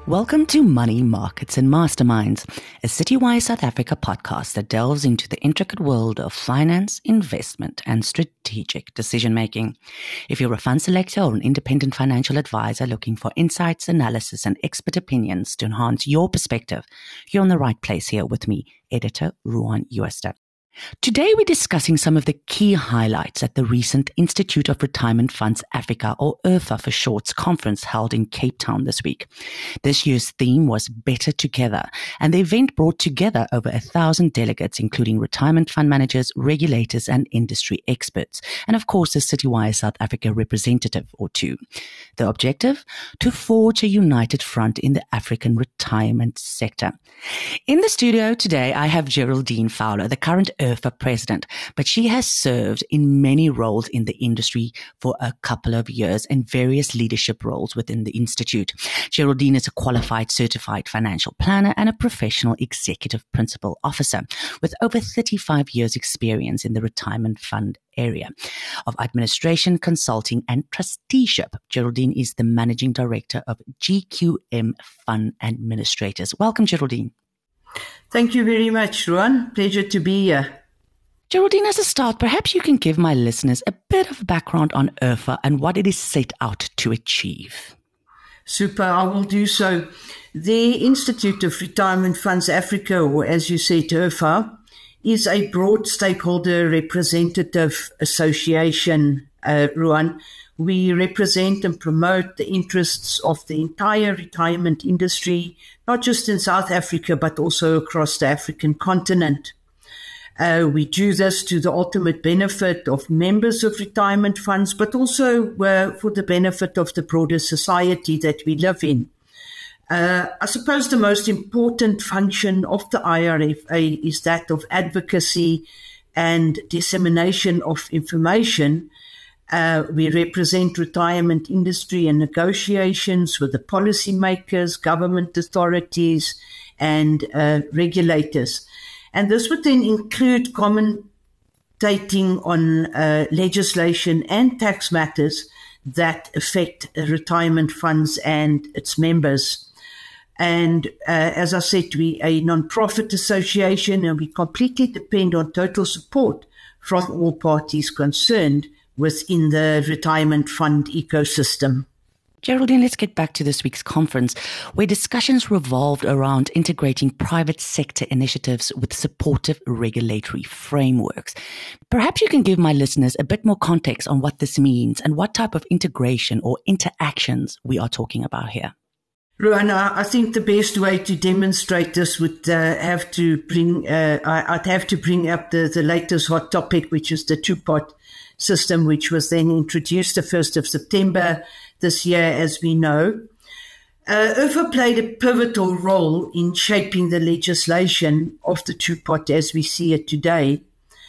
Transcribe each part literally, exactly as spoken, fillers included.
Welcome to Money, Markets and Masterminds, a Citywire South Africa podcast that delves into the intricate world of finance, investment and strategic decision-making. If you're a fund selector or an independent financial advisor looking for insights, analysis and expert opinions to enhance your perspective, you're in the right place here with me, Editor Ruan Jooste. Today we're discussing some of the key highlights at the recent Institute of Retirement Funds Africa, or I R F A for short, conference held in Cape Town this week. This year's theme was Better Together, and the event brought together over a thousand delegates, including retirement fund managers, regulators and industry experts, and of course a Citywire South Africa representative or two. The objective? To forge a united front in the African retirement sector. In the studio today, I have Geraldine Fowler, the current I R F A president, but she has served in many roles in the industry for a couple of years and various leadership roles within the institute. Geraldine is a qualified certified financial planner and a professional executive principal officer with over thirty-five years experience in the retirement fund area of administration, consulting and trusteeship. Geraldine is the managing director of G Q M Fund Administrators. Welcome, Geraldine. Thank you very much, Ruan. Pleasure to be here. Geraldine, as a start, perhaps you can give my listeners a bit of background on I R F A and what it is set out to achieve. Super, I will do so. The Institute of Retirement Funds Africa, or as you said, I R F A, is a broad stakeholder representative association, uh, Ruan. We represent and promote the interests of the entire retirement industry, not just in South Africa, but also across the African continent. Uh, we do this to the ultimate benefit of members of retirement funds, but also uh, for the benefit of the broader society that we live in. Uh, I suppose the most important function of the I R F A is that of advocacy and dissemination of information. Uh, we represent retirement industry and negotiations with the policymakers, government authorities, and uh, regulators. And this would then include commentating on uh, legislation and tax matters that affect retirement funds and its members. And uh, as I said, we are a non-profit association and we completely depend on total support from all parties concerned within the retirement fund ecosystem. Geraldine, let's get back to this week's conference, where discussions revolved around integrating private sector initiatives with supportive regulatory frameworks. Perhaps you can give my listeners a bit more context on what this means and what type of integration or interactions we are talking about here. Ruana, I think the best way to demonstrate this would uh, have to bring, uh, I'd have to bring up the, the latest hot topic, which is the two-pot system, which was then introduced the first of September this year, as we know. Uh, I R F A played a pivotal role in shaping the legislation of the two-pot as we see it today.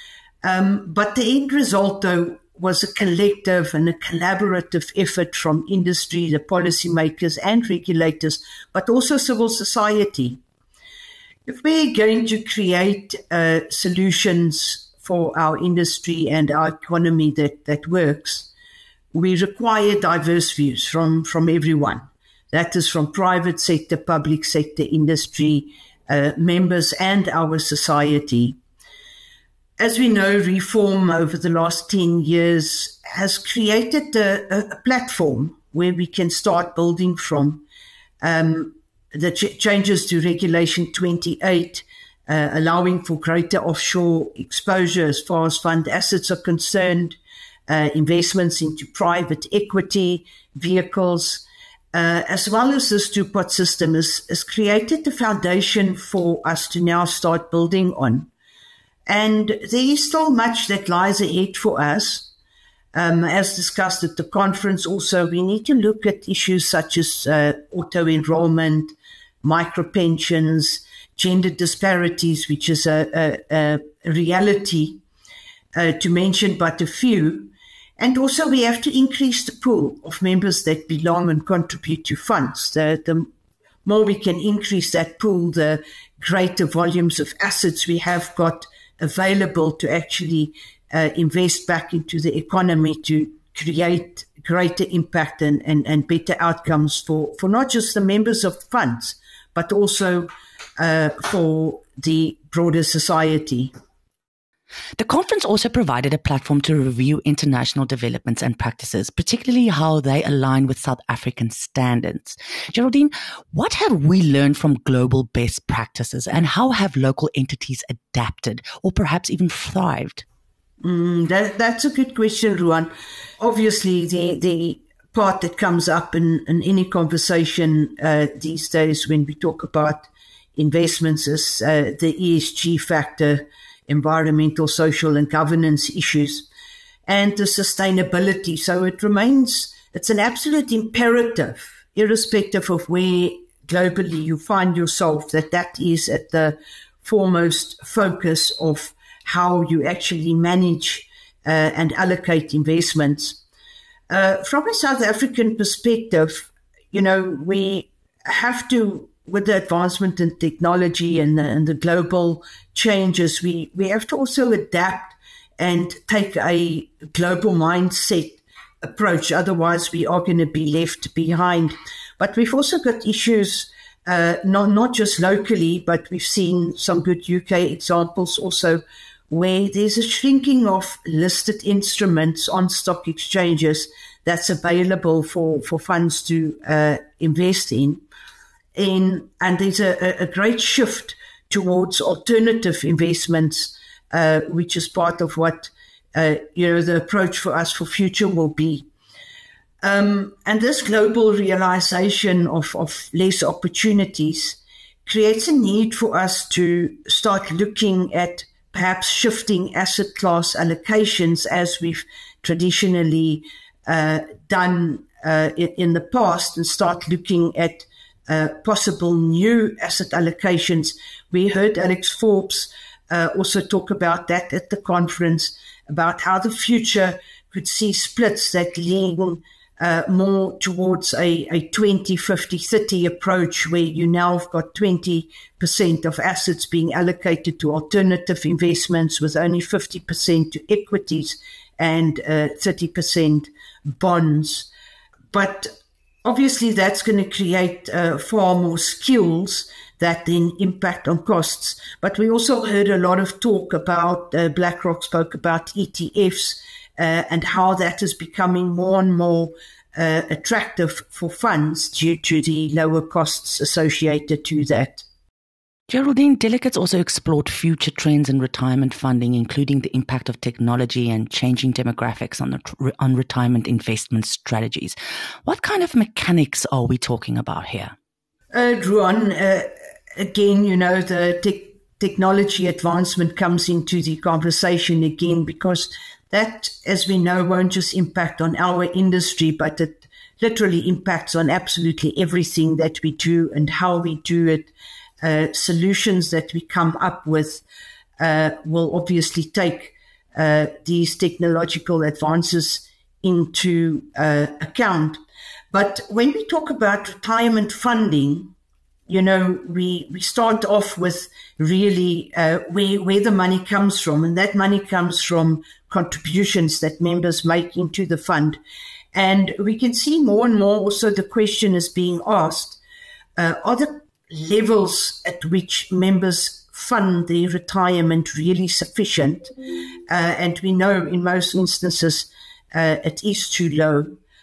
Um, but the end result, though, was a collective and a collaborative effort from industry, the policymakers and regulators, but also civil society. If we're going to create uh, solutions for our industry and our economy that, that works, we require diverse views from, from everyone. That is from private sector, public sector, industry, uh, members and our society. As we know, reform over the last ten years has created a, a platform where we can start building from. Um, the ch- changes to Regulation twenty-eight, uh, allowing for greater offshore exposure as far as fund assets are concerned, uh, investments into private equity vehicles, uh, as well as this two-pot system has, has created the foundation for us to now start building on. And there is still much that lies ahead for us. Um, as discussed at the conference also, we need to look at issues such as uh, auto-enrollment, micro-pensions, gender disparities, which is a, a, a reality, uh, to mention but a few. And also we have to increase the pool of members that belong and contribute to funds. The, the more we can increase that pool, the greater volumes of assets we have got available to actually uh, invest back into the economy to create greater impact and, and, and better outcomes for, for not just the members of funds, but also uh, for the broader society. The conference also provided a platform to review international developments and practices, particularly how they align with South African standards. Geraldine, what have we learned from global best practices, and how have local entities adapted or perhaps even thrived? Mm, that, that's a good question, Ruan. Obviously, the, the part that comes up in, in any conversation uh, these days when we talk about investments is uh, the E S G factor, environmental, social, and governance issues, and the sustainability. So it remains, it's an absolute imperative, irrespective of where globally you find yourself, that that is at the foremost focus of how you actually manage uh, and allocate investments. Uh, from a South African perspective, you know, we have to, with the advancement in technology and the, and the global changes, we, we have to also adapt and take a global mindset approach. Otherwise, we are going to be left behind. But we've also got issues, uh, not, not just locally, but we've seen some good U K examples also where there's a shrinking of listed instruments on stock exchanges that's available for, for funds to uh, invest in. In, and there's a, a great shift towards alternative investments, uh, which is part of what, uh, you know, the approach for us for future will be. Um, and this global realization of, of less opportunities creates a need for us to start looking at perhaps shifting asset class allocations as we've traditionally uh, done uh, in, in the past, and start looking at Uh, possible new asset allocations. We heard Alex Forbes uh, also talk about that at the conference, about how the future could see splits that lean uh, more towards a, a twenty, fifty, thirty approach, where you now have got twenty percent of assets being allocated to alternative investments, with only fifty percent to equities and uh, thirty percent bonds. But obviously, that's going to create uh, far more skills that then impact on costs. But we also heard a lot of talk about, uh, BlackRock spoke about E T Fs uh, and how that is becoming more and more uh, attractive for funds due to the lower costs associated to that. Geraldine, delegates also explored future trends in retirement funding, including the impact of technology and changing demographics on, the, on retirement investment strategies. What kind of mechanics are we talking about here? Uh, Ruan, uh, again, you know, the te- technology advancement comes into the conversation again, because that, as we know, won't just impact on our industry, but it literally impacts on absolutely everything that we do and how we do it. Uh, solutions that we come up with uh, will obviously take uh, these technological advances into uh, account. But when we talk about retirement funding, you know, we, we start off with really uh, where, where the money comes from. And that money comes from contributions that members make into the fund. And we can see more and more also the question is being asked, uh, are the levels at which members fund their retirement really sufficient? Uh, and we know in most instances uh, it is too low.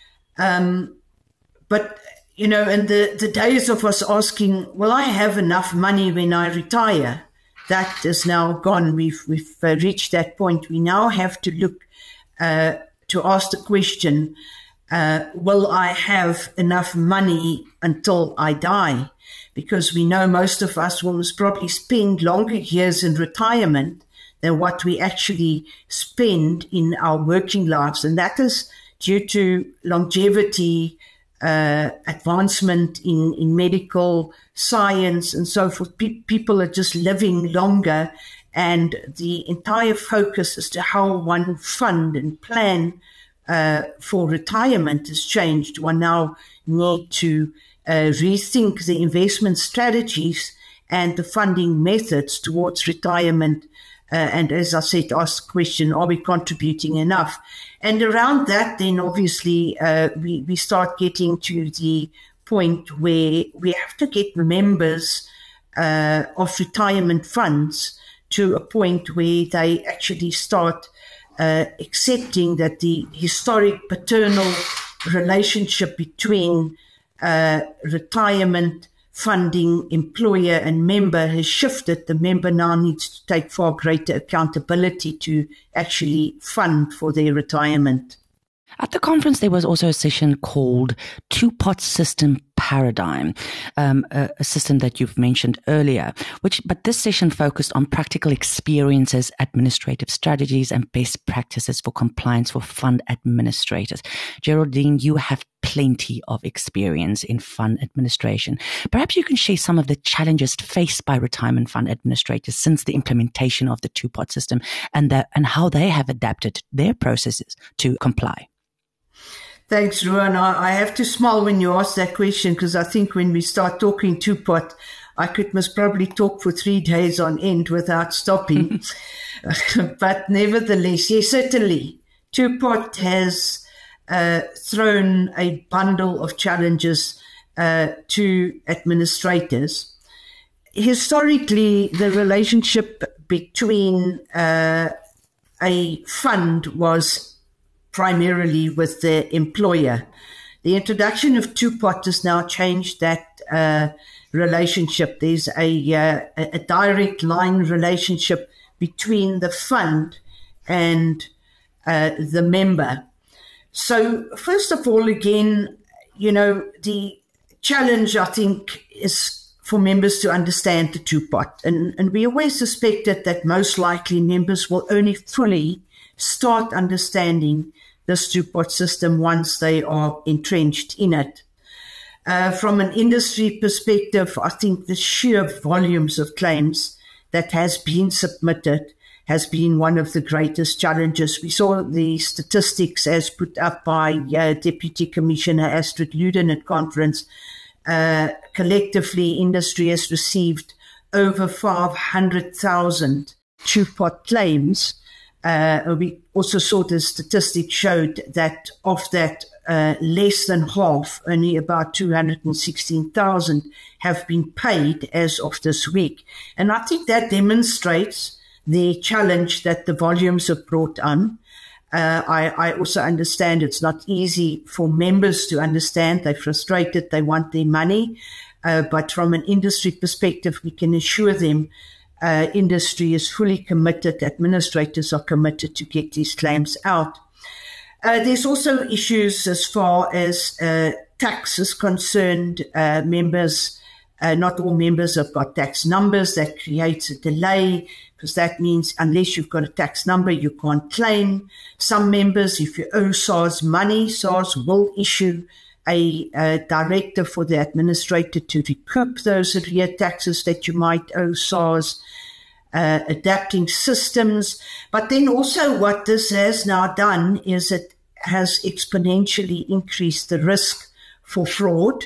Um, but, you know, and the, the days of us asking, will I have enough money when I retire? That is now gone. We've, we've uh, reached that point. We now have to look uh, to ask the question, uh, will I have enough money until I die? Because we know most of us will probably spend longer years in retirement than what we actually spend in our working lives. And that is due to longevity, uh, advancement in, in medical science and so forth. Pe- people are just living longer, and the entire focus as to how one fund and plan uh, for retirement has changed. One now need to uh, rethink the investment strategies and the funding methods towards retirement. Uh, and as I said, ask the question, are we contributing enough? And around that, then obviously uh, we, we start getting to the point where we have to get members uh, of retirement funds to a point where they actually start uh, accepting that the historic paternal relationship between uh, retirement funding employer and member has shifted. The member now needs to take far greater accountability to actually fund for their retirement. At the conference, there was also a session called Two-Pot System Paradigm, um, a, a system that you've mentioned earlier, which, but this session focused on practical experiences, administrative strategies, and best practices for compliance for fund administrators. Geraldine, you have plenty of experience in fund administration. Perhaps you can share some of the challenges faced by retirement fund administrators since the implementation of the two-pot system and, the, and how they have adapted their processes to comply. Thanks, Ruan. I have to smile when you ask that question because I think when we start talking two-pot, I could must probably talk for three days on end without stopping. But nevertheless, yes, certainly, two-pot has uh, thrown a bundle of challenges uh, to administrators. Historically, the relationship between uh, a fund was primarily with the employer. The introduction of two-pot has now changed that uh, relationship. There's a, uh, a direct line relationship between the fund and uh, the member. So first of all, again, you know, the challenge, I think, is for members to understand the two-pot. And, and we always suspected that most likely members will only fully start understanding this two-pot system once they are entrenched in it. Uh, from an industry perspective, I think the sheer volumes of claims that has been submitted has been one of the greatest challenges. We saw the statistics as put up by uh, Deputy Commissioner Astrid Luden at conference. Uh, collectively, industry has received over five hundred thousand two-pot claims. Uh, we also saw the statistics showed that of that, uh, less than half, only about two hundred sixteen thousand, have been paid as of this week. And I think that demonstrates the challenge that the volumes have brought on. Uh, I, I also understand it's not easy for members to understand. They're frustrated. They want their money. Uh, but from an industry perspective, we can assure them Uh, industry is fully committed, administrators are committed to get these claims out. Uh, there's also issues as far as uh, tax is concerned. Uh, members, uh, not all members have got tax numbers. That creates a delay because that means unless you've got a tax number, you can't claim. Some members, if you owe SARS money, SARS will issue a, a directive for the administrator to recoup those arrear taxes that you might owe SARS, uh, adapting systems. But then also what this has now done is it has exponentially increased the risk for fraud,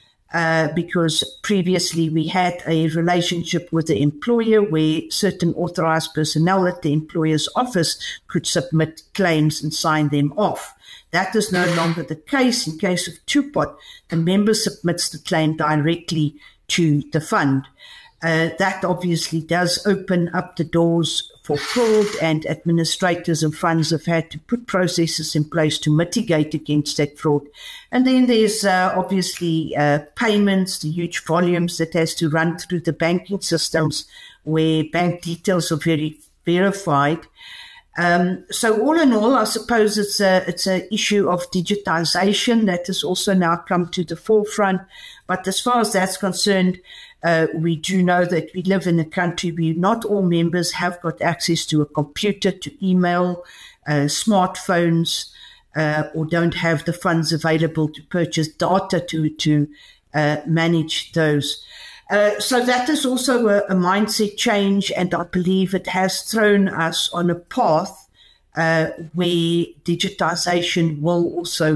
uh, because previously we had a relationship with the employer where certain authorized personnel at the employer's office could submit claims and sign them off. That is no longer the case. In case of two-pot, the member submits the claim directly to the fund. Uh, that obviously does open up the doors for fraud, and administrators of funds have had to put processes in place to mitigate against that fraud. And then there's uh, obviously uh, payments, the huge volumes that has to run through the banking systems where bank details are very verified. Um, so all in all, I suppose it's a, it's an issue of digitization that has also now come to the forefront. But as far as that's concerned, uh, we do know that we live in a country where not all members have got access to a computer, to email, uh, smartphones, uh, or don't have the funds available to purchase data to, to uh, manage those. Uh, so that is also a, a mindset change, and I believe it has thrown us on a path uh, where digitization will also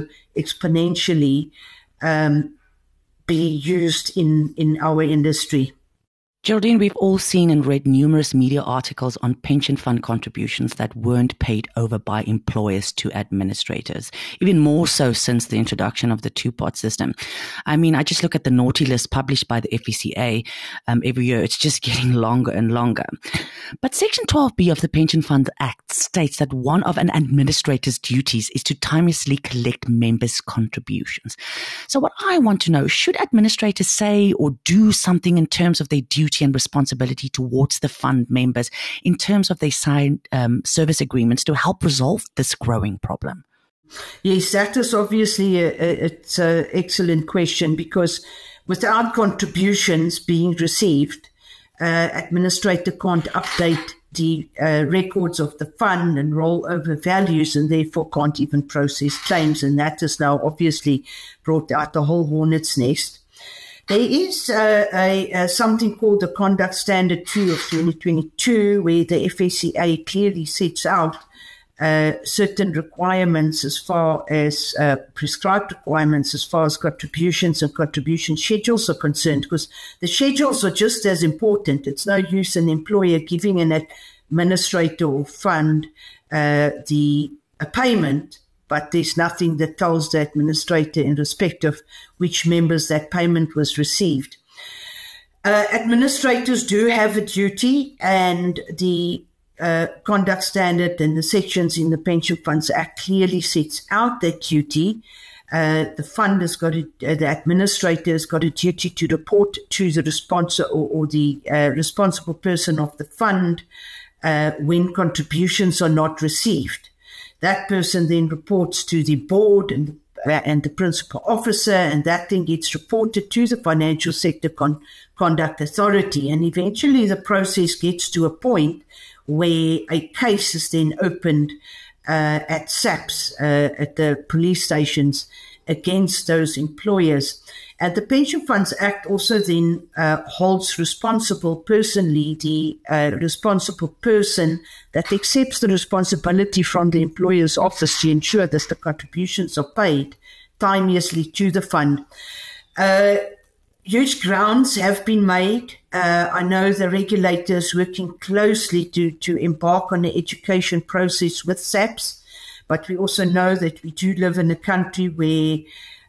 exponentially um, be used in, in our industry. Geraldine, we've all seen and read numerous media articles on pension fund contributions that weren't paid over by employers to administrators, even more so since the introduction of the two-pot system. I mean, I just look at the naughty list published by the F E C A um, every year. It's just getting longer and longer. But Section twelve B of the Pension Fund Act states that one of an administrator's duties is to timelessly collect members' contributions. So what I want to know, should administrators say or do something in terms of their duty and responsibility towards the fund members in terms of their signed um, service agreements to help resolve this growing problem? Yes, that is obviously a, a, it's an excellent question, because without contributions being received, uh, administrator can't update the uh, records of the fund and roll over values, and therefore can't even process claims. And that has now obviously brought out the whole hornet's nest. There is uh, a, a something called the Conduct Standard two of twenty twenty-two, where the F A C A clearly sets out uh, certain requirements as far as uh, prescribed requirements as far as contributions and contribution schedules are concerned, because the schedules are just as important. It's no use an employer giving an administrator or fund uh, the a payment, but there's nothing that tells the administrator in respect of which members that payment was received. Uh, administrators do have a duty, and the uh, conduct standard and the sections in the Pension Funds Act clearly sets out that duty. Uh, the fund has got a, uh, the administrator has got a duty to report to the sponsor or, or the uh, responsible person of the fund uh, when contributions are not received. That person then reports to the board and, uh, and the principal officer, and that then gets reported to the Financial Sector Con- Conduct Authority. And eventually the process gets to a point where a case is then opened uh, at S A P S, uh, at the police stations, against those employers. And the Pension Funds Act also then uh, holds responsible personally the uh, responsible person that accepts the responsibility from the employer's office to ensure that the contributions are paid timeously to the fund. Uh, huge grounds have been made. Uh, I know the regulators working closely to, to embark on the education process with S A P S, but we also know that we do live in a country where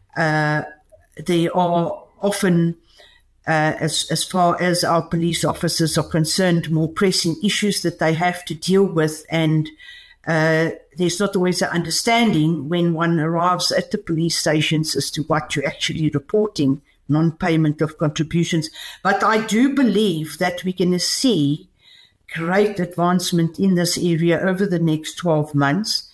uh, there are often, uh, as, as far as our police officers are concerned, more pressing issues that they have to deal with. And uh, there's not always an understanding when one arrives at the police stations as to what you're actually reporting, non-payment of contributions. But I do believe that we're going to see great advancement in this area over the next twelve months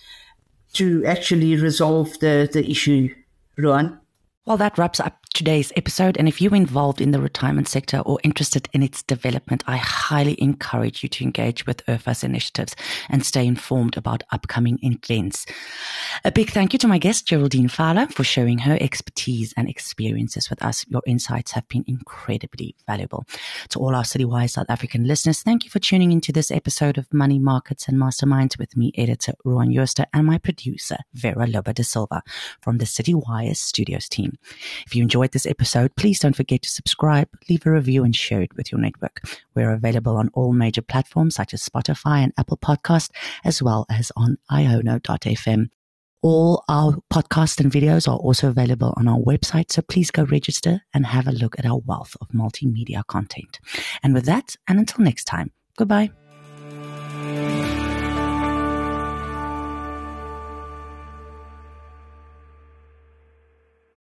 to actually resolve the, the issue, Rowan. Well, that wraps up today's episode. And if you're involved in the retirement sector or interested in its development, I highly encourage you to engage with I R F A's initiatives and stay informed about upcoming events. A big thank you to my guest, Geraldine Fowler, for sharing her expertise and experiences with us. Your insights have been incredibly valuable. To all our Citywire South African listeners, thank you for tuning into this episode of Money Markets and Masterminds with me, editor Rowan Jooste, and my producer, Vera Loba de Silva, from the Citywire Studios team. If you enjoyed this episode, please don't forget to subscribe, leave a review, and share it with your network. We're available on all major platforms such as Spotify and Apple Podcast, as well as on iono dot f m. All our podcasts and videos are also available on our website, so please go register and have a look at our wealth of multimedia content. And with that, and until next time, goodbye.